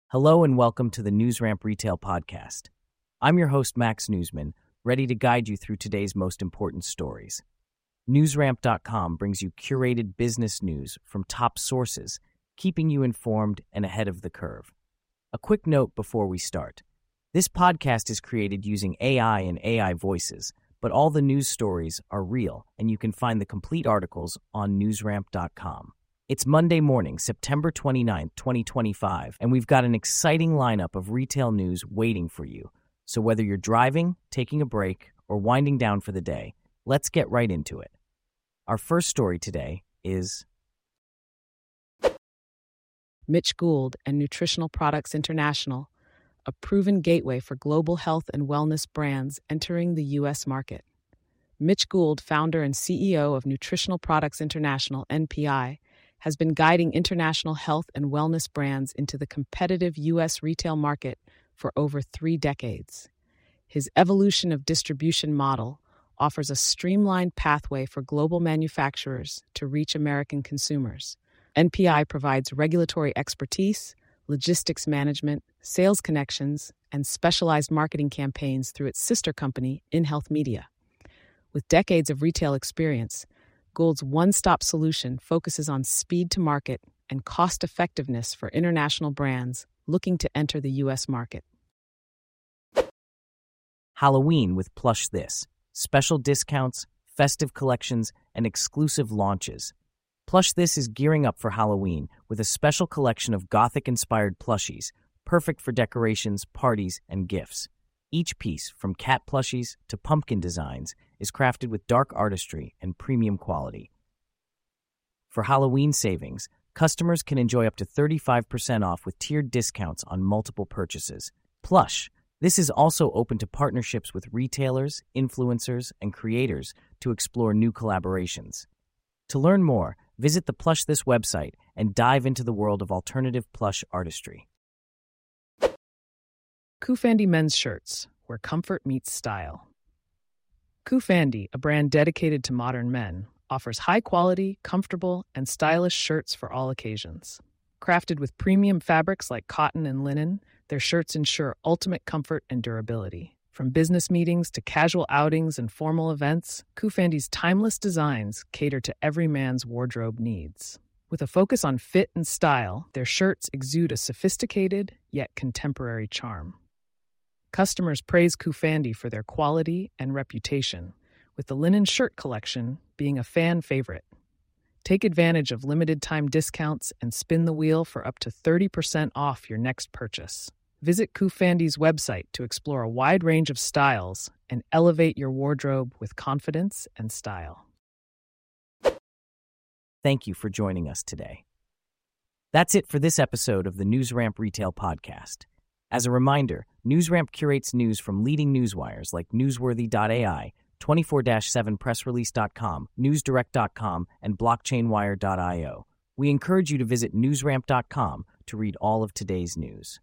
Hello and welcome to the NewsRamp Retail Podcast. I'm your host, Max Newsman, ready to guide you through today's most important stories. NewsRamp.com brings you curated business news from top sources, keeping you informed and ahead of the curve. A quick note before we start. This podcast is created using AI and AI voices, but all the news stories are real, and you can find the complete articles on NewsRamp.com. It's Monday morning, September 29th, 2025, and we've got an exciting lineup of retail news waiting for you. So whether you're driving, taking a break, or winding down for the day, let's get right into it. Our first story today is Mitch Gould and Nutritional Products International, a proven gateway for global health and wellness brands entering the U.S. market. Mitch Gould, founder and CEO of Nutritional Products International, NPI, has been guiding international health and wellness brands into the competitive U.S. retail market for over 3 decades. His evolution of distribution model offers a streamlined pathway for global manufacturers to reach American consumers. NPI provides regulatory expertise, logistics management, sales connections, and specialized marketing campaigns through its sister company, InHealth Media. With decades of retail experience, Gould's one-stop solution focuses on speed to market and cost-effectiveness for international brands looking to enter the U.S. market. Halloween with Plush This, special discounts, festive collections, and exclusive launches. Plush This is gearing up for Halloween with a special collection of Gothic-inspired plushies, perfect for decorations, parties, and gifts. Each piece, from cat plushies to pumpkin designs, is crafted with dark artistry and premium quality. For Halloween savings, customers can enjoy up to 35% off with tiered discounts on multiple purchases. Plush. This is also open to partnerships with retailers, influencers, and creators to explore new collaborations. To learn more, visit the Plush This website and dive into the world of alternative plush artistry. Kufandi Men's Shirts, where comfort meets style. Kufandi, a brand dedicated to modern men, offers high-quality, comfortable, and stylish shirts for all occasions. Crafted with premium fabrics like cotton and linen, their shirts ensure ultimate comfort and durability. From business meetings to casual outings and formal events, Kufandi's timeless designs cater to every man's wardrobe needs. With a focus on fit and style, their shirts exude a sophisticated yet contemporary charm. Customers praise Kufandi for their quality and reputation, with the linen shirt collection being a fan favorite. Take advantage of limited-time discounts and spin the wheel for up to 30% off your next purchase. Visit Kufandi's website to explore a wide range of styles and elevate your wardrobe with confidence and style. Thank you for joining us today. That's it for this episode of the NewsRamp Retail Podcast. As a reminder, NewsRamp curates news from leading newswires like Newsworthy.ai, 24/7pressrelease.com, NewsDirect.com, and BlockchainWire.io. We encourage you to visit NewsRamp.com to read all of today's news.